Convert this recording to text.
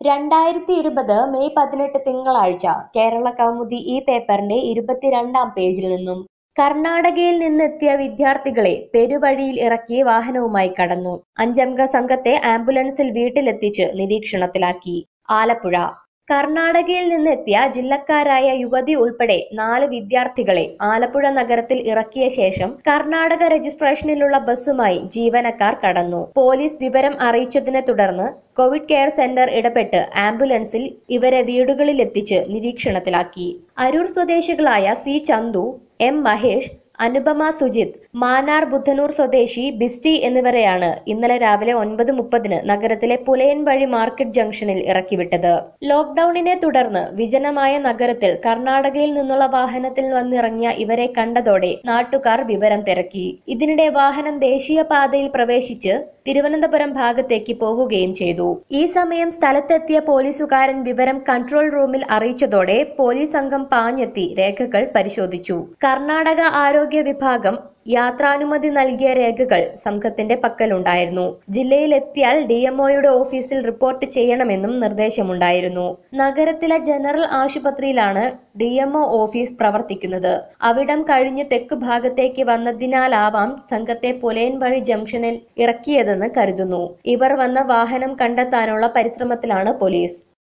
2020 May 18 തിങ്കളാഴ്ച കേരള കൗമുദി ഈ പേപ്പറിന്റെ 22-ാം പേജിൽ നിന്നും കർണാടകയിൽ നിന്നെത്തിയ വിദ്യാർത്ഥികളെ പെരുവഴിയിൽ ഇറക്കി വാഹനവുമായി കടന്നു. 5 അംഗ സംഘത്തെ ആംബുലൻസിൽ വീട്ടിലെത്തിച്ച് നിരീക്ഷണത്തിലാക്കി. ആലപ്പുഴ കർണാടകയിൽ നിന്നെത്തിയ ജില്ലക്കാരായ യുവതി ഉൾപ്പെടെ 4 വിദ്യാർത്ഥികളെ ആലപ്പുഴ നഗരത്തിൽ ഇറക്കിയ ശേഷം കർണാടക രജിസ്ട്രേഷനിലുള്ള ബസ്സുമായി ജീവനക്കാർ കടന്നു. പോലീസ് വിവരം അറിയിച്ചതിനെ തുടർന്ന് കോവിഡ് കെയർ സെന്റർ ഇടപെട്ട് ആംബുലൻസിൽ ഇവരെ വീടുകളിലെത്തിച്ച് നിരീക്ഷണത്തിലാക്കി. അരൂർ സ്വദേശികളായ സി ചന്തു, എം മഹേഷ്, അനുപമ സുജിത്, മാന്നാർ ബുദ്ധനൂർ സ്വദേശി ബിസ്റ്റി എന്നിവരെയാണ് ഇന്നലെ രാവിലെ 9:30 നഗരത്തിലെ പുലയൻ വഴി മാർക്കറ്റ് ജംഗ്ഷനിൽ ഇറക്കിവിട്ടത്. ലോക്ഡൌണിനെ തുടർന്ന് വിജനമായ നഗരത്തിൽ കർണാടകയിൽ നിന്നുള്ള വാഹനത്തിൽ വന്നിറങ്ങിയ ഇവരെ കണ്ടതോടെ നാട്ടുകാർ വിവരം തിരക്കി. ഇതിനിടെ വാഹനം ദേശീയപാതയിൽ പ്രവേശിച്ച് തിരുവനന്തപുരം ഭാഗത്തേക്ക് പോവുകയും ചെയ്തു. ഈ സമയം സ്ഥലത്തെത്തിയ പോലീസുകാരൻ വിവരം കൺട്രോൾ റൂമിൽ അറിയിച്ചതോടെ പോലീസ് സംഘം പാഞ്ഞെത്തി രേഖകൾ പരിശോധിച്ചു. കർണാടക ആരോഗ്യ വിഭാഗം യാത്രാനുമതി നൽകിയ രേഖകൾ സംഘത്തിന്റെ പക്കലുണ്ടായിരുന്നു. ജില്ലയിലെത്തിയാൽ ഡിഎംഒയുടെ ഓഫീസിൽ റിപ്പോർട്ട് ചെയ്യണമെന്നും നിർദ്ദേശമുണ്ടായിരുന്നു. നഗരത്തിലെ ജനറൽ ആശുപത്രിയിലാണ് ഡിഎംഒ ഓഫീസ് പ്രവർത്തിക്കുന്നത്. അവിടം കഴിഞ്ഞ് തെക്കു ഭാഗത്തേക്ക് വന്നതിനാലാവാം സംഘത്തെ പുലയൻ വഴി ജംഗ്ഷനിൽ ഇറക്കിയതെന്ന് കരുതുന്നു. ഇവർ വന്ന വാഹനം കണ്ടെത്താനുള്ള പരിശ്രമത്തിലാണ് പോലീസ്.